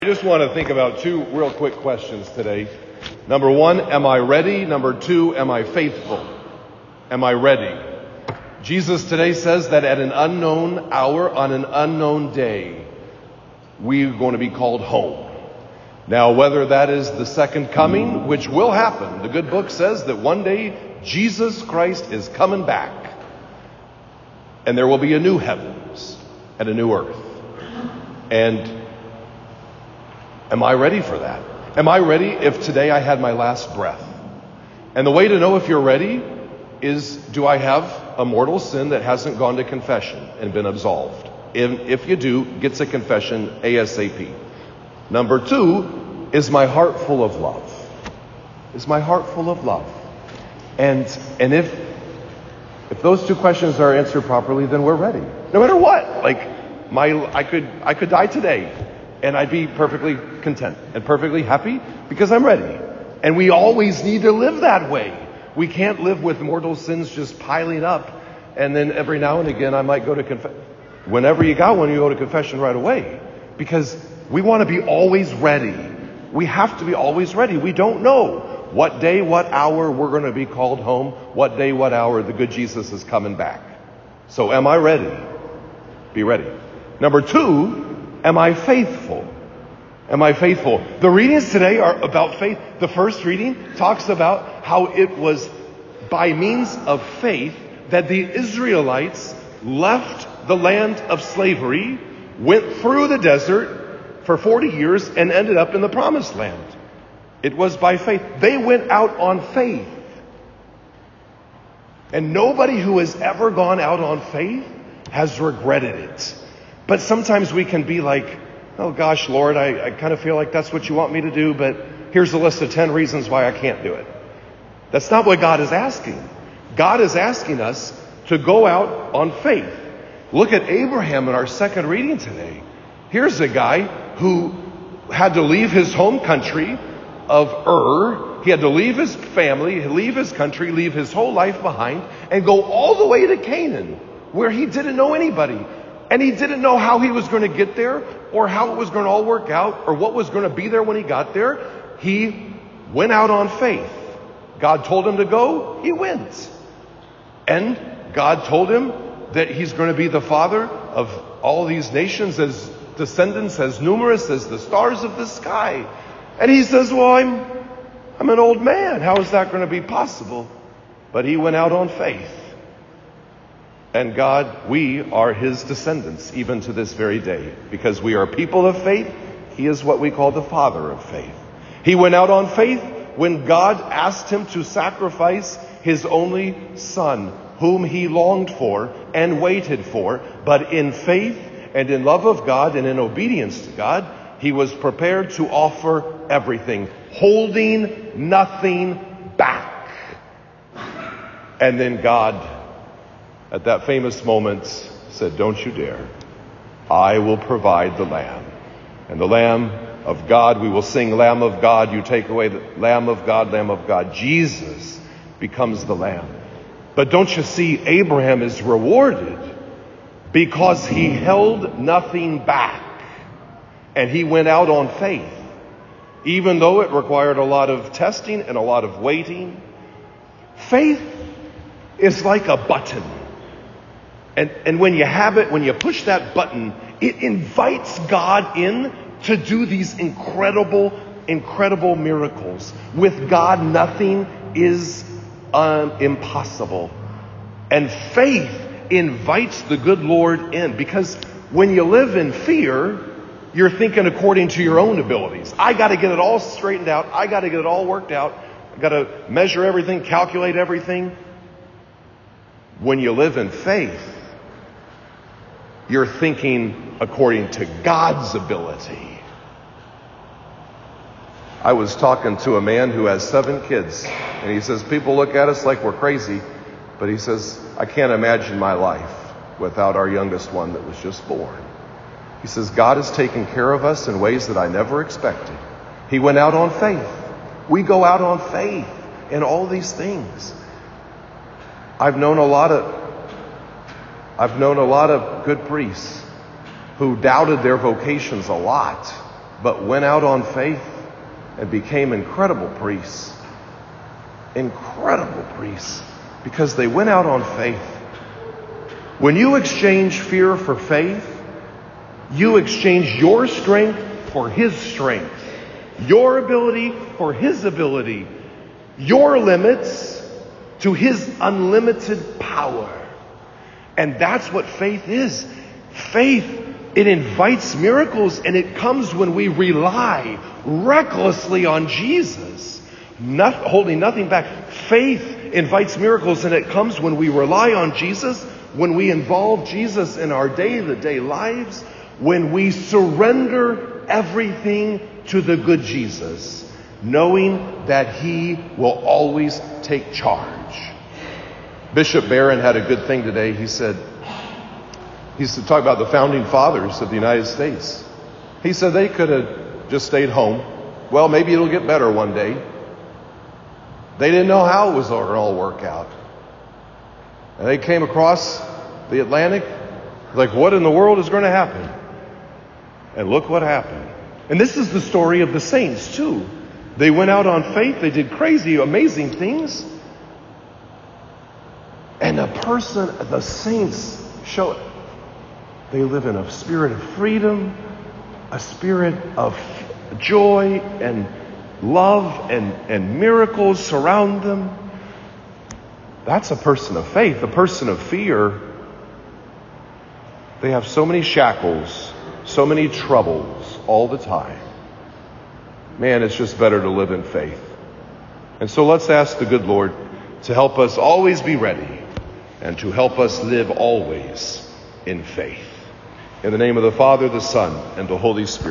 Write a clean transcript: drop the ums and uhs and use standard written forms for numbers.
I just want to think about two real quick questions today. Number one, am I ready? Number two, am I faithful? Am I ready? Jesus today says that at an unknown hour, on an unknown day, we're going to be called home. Now, whether that is the second coming, which will happen, the good book says that one day Jesus Christ is coming back. And there will be a new heavens and a new earth. And am I ready for that? Am I ready if today I had my last breath? And the way to know if you're ready is, do I have a mortal sin that hasn't gone to confession and been absolved? If you do, get to confession ASAP. Number two, is my heart full of love? Is my heart full of love? And if those two questions are answered properly, then we're ready. No matter what. I could die today, and I'd be perfectly content and perfectly happy because I'm ready. And we always need to live that way. We can't live with mortal sins just piling up, and then every now and again I might go to confession. Whenever you got one, you go to confession right away. Because we want to be always ready. We have to be always ready. We don't know what day, what hour we're going to be called home, what day, what hour the good Jesus is coming back. So am I ready? Be ready. Number two, am I faithful? Am I faithful? The readings today are about faith. The first reading talks about how it was by means of faith that the Israelites left the land of slavery, went through the desert for 40 years, and ended up in the promised land. It was by faith. They went out on faith. And nobody who has ever gone out on faith has regretted it. But sometimes we can be like, oh gosh, Lord, I kind of feel like that's what you want me to do, but here's a list of 10 reasons why I can't do it. That's not what God is asking. God is asking us to go out on faith. Look at Abraham in our second reading today. Here's a guy who had to leave his home country of Ur. He had to leave his family, leave his country, leave his whole life behind, and go all the way to Canaan, where he didn't know anybody. And he didn't know how he was going to get there, or how it was going to all work out, or what was going to be there when he got there. He went out on faith. God told him to go, he went. And God told him that he's going to be the father of all these nations, as descendants as numerous as the stars of the sky. And he says, well, I'm an old man. How is that going to be possible? But he went out on faith. And God, we are his descendants even to this very day. Because we are people of faith, he is what we call the father of faith. He went out on faith when God asked him to sacrifice his only son, whom he longed for and waited for. But in faith and in love of God and in obedience to God, he was prepared to offer everything, holding nothing back. And then God, at that famous moment, said, don't you dare. I will provide the lamb. And the Lamb of God, we will sing Lamb of God. You take away the Lamb of God, Lamb of God. Jesus becomes the Lamb. But don't you see, Abraham is rewarded because he held nothing back. And he went out on faith. Even though it required a lot of testing and a lot of waiting. Faith is like a button. And when you have it, when you push that button, it invites God in to do these incredible, incredible miracles. With God, nothing is impossible. And faith invites the good Lord in. Because when you live in fear, you're thinking according to your own abilities. I got to get it all straightened out. I got to get it all worked out. I got to measure everything, calculate everything. When you live in faith, you're thinking according to God's ability. I was talking to a man who has 7 kids, and he says, people look at us like we're crazy, but he says, I can't imagine my life without our youngest one that was just born. He says, God has taken care of us in ways that I never expected. He went out on faith. We go out on faith in all these things. I've known a lot of good priests who doubted their vocations a lot. but went out on faith and became incredible priests. Incredible priests, because they went out on faith. When you exchange fear for faith, you exchange your strength for his strength, your ability for his ability, your limits to his unlimited power. And that's what faith is. Faith, it invites miracles, and it comes when we rely recklessly on Jesus, holding nothing back. Faith invites miracles, and it comes when we rely on Jesus, when we involve Jesus in our day-to-day lives, when we surrender everything to the good Jesus, knowing that he will always take charge. Bishop Barron had a good thing today. He said talk about the founding fathers of the United States. He said they could have just stayed home. Well, maybe it'll get better one day. They didn't know how it was going to all work out. And they came across the Atlantic, like, what in the world is going to happen? And look what happened. And this is the story of the saints, too. They went out on faith. They did crazy, amazing things. And the saints show it. They live in a spirit of freedom, a spirit of joy and love, and miracles surround them. That's a person of faith. A person of fear, they have so many shackles, so many troubles all the time. Man, it's just better to live in faith. And so let's ask the good Lord to help us always be ready and to help us live always in faith. In the name of the Father, the Son, and the Holy Spirit.